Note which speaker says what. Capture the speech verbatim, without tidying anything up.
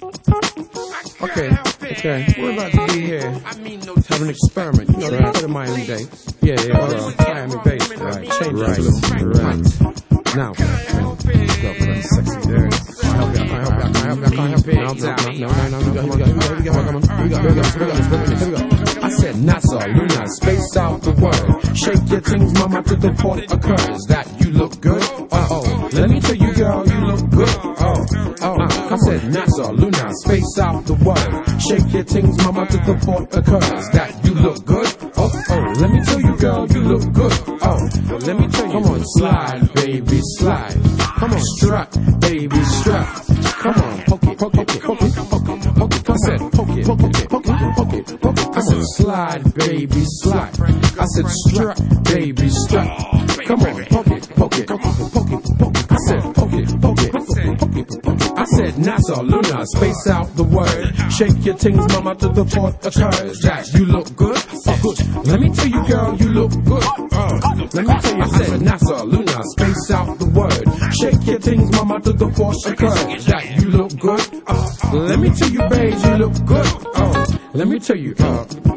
Speaker 1: Okay, okay. We're about to be here having an experiment. You know, they put in Miami Dade. Yeah, yeah, uh, Miami Bass. Right, change right, it a little. Right. Now, girlfriend, sexy there. I help you. I help you. I help you. I can't help it. No, no, no, no, no. Here we go. Here we go. Here we go. Here we go. Here we go. Here we go. I said NASA, Luna, space out the word. Shake your things, mama, to the point occurs that you look good. Uh oh, let me tell you, girl, you look good. Oh, oh. I said NASA, Luna, space out the word. Shake your things, mama, to the point occurs that you look good. Oh, oh, let me tell you, girl, you look good. Oh, let me tell you. Come on, slide, baby, slide. Come on, strut, baby, strut. Come on, poke it, poke it, poke it, poke it, poke it. I said, poke it, poke it, poke it, poke it, poke it. I said, slide, baby, slide. I said, strut, baby, strut. Come on, poke it, poke it, poke it, poke it, poke it. I said, poke it, poke it, poke it, poke it, poke it. I said, NASA, Luna, space out the word. Shake your things, mama, to the point occurs that you look good. Oh, good. Let me tell you, girl, you look good. Uh, let me tell you, I said, NASA, Luna, space out the word. Shake your things, mama, to the point occurs that you look good. Uh, let me tell you, babe, you look good. Oh, let me tell you, uh,